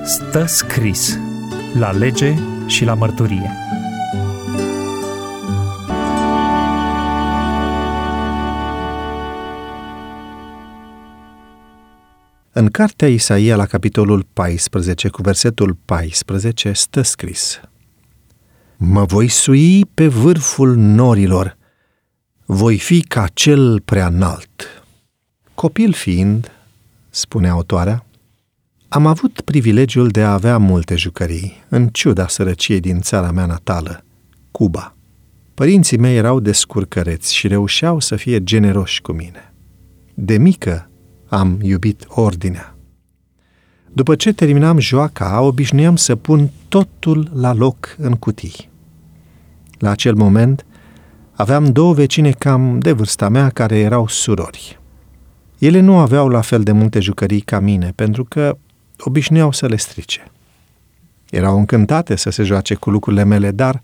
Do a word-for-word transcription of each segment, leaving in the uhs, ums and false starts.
Stă scris la lege și la mărturie. În cartea Isaia, la capitolul paisprezece, cu versetul paisprezece, stă scris: Mă voi sui pe vârful norilor, voi fi ca cel prea înalt. Copil fiind, spune autoarea, am avut privilegiul de a avea multe jucării, în ciuda sărăciei din țara mea natală, Cuba. Părinții mei erau descurcăreți și reușeau să fie generoși cu mine. De mică am iubit ordinea. După ce terminam joaca, obișnuiam să pun totul la loc în cutii. La acel moment aveam două vecine cam de vârsta mea care erau surori. Ele nu aveau la fel de multe jucării ca mine, pentru că obișnuiau să le strice. Erau încântate să se joace cu lucrurile mele, dar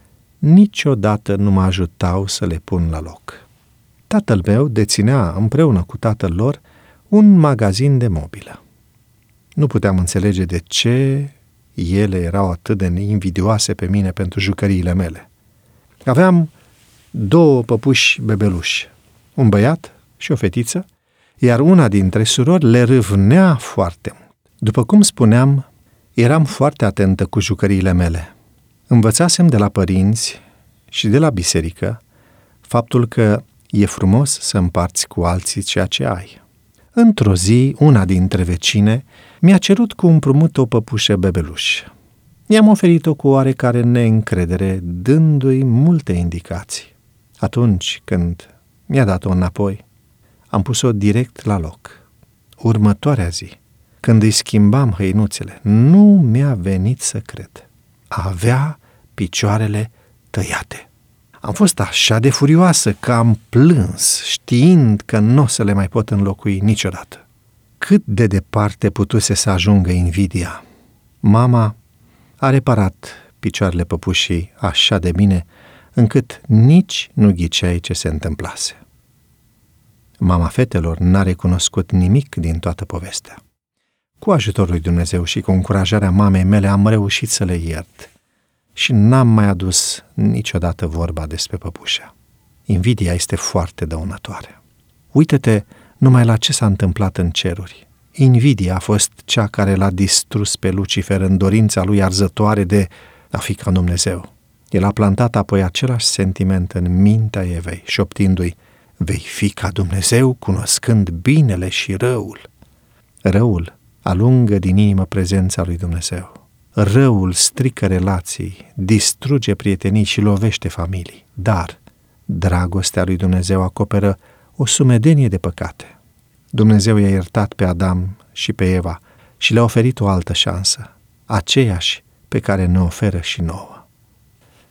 niciodată nu mă ajutau să le pun la loc. Tatăl meu deținea împreună cu tatăl lor un magazin de mobilă. Nu puteam înțelege de ce ele erau atât de invidioase pe mine pentru jucăriile mele. Aveam două păpuși bebeluși, un băiat și o fetiță, iar una dintre surori le râvnea foarte mult. După cum spuneam, eram foarte atentă cu jucăriile mele. Învățasem de la părinți și de la biserică faptul că e frumos să împarți cu alții ceea ce ai. Într-o zi, una dintre vecine mi-a cerut cu împrumut o păpușă bebeluș. I-am oferit-o cu oarecare neîncredere, dându-i multe indicații. Atunci când mi-a dat-o înapoi, am pus-o direct la loc. Următoarea zi, când îi schimbam hăinuțele, nu mi-a venit să cred. Avea picioarele tăiate. Am fost așa de furioasă că am plâns, știind că nu o să le mai pot înlocui niciodată. Cât de departe putuse să ajungă invidia. Mama a reparat picioarele păpușii așa de bine, încât nici nu ghiceai ce se întâmplase. Mama fetelor n-a recunoscut nimic din toată povestea. Cu ajutorul lui Dumnezeu și cu încurajarea mamei mele am reușit să le iert și n-am mai adus niciodată vorba despre păpușa. Invidia este foarte dăunătoare. Uită-te numai la ce s-a întâmplat în ceruri. Invidia a fost cea care l-a distrus pe Lucifer în dorința lui arzătoare de a fi ca Dumnezeu. El a plantat apoi același sentiment în mintea Evei, șoptindu-i: vei fi ca Dumnezeu, cunoscând binele și răul. Răul alungă din inimă prezența lui Dumnezeu. Răul strică relații, distruge prietenii și lovește familii. Dar dragostea lui Dumnezeu acoperă o sumedenie de păcate. Dumnezeu i-a iertat pe Adam și pe Eva și le-a oferit o altă șansă, aceeași pe care ne oferă și nouă.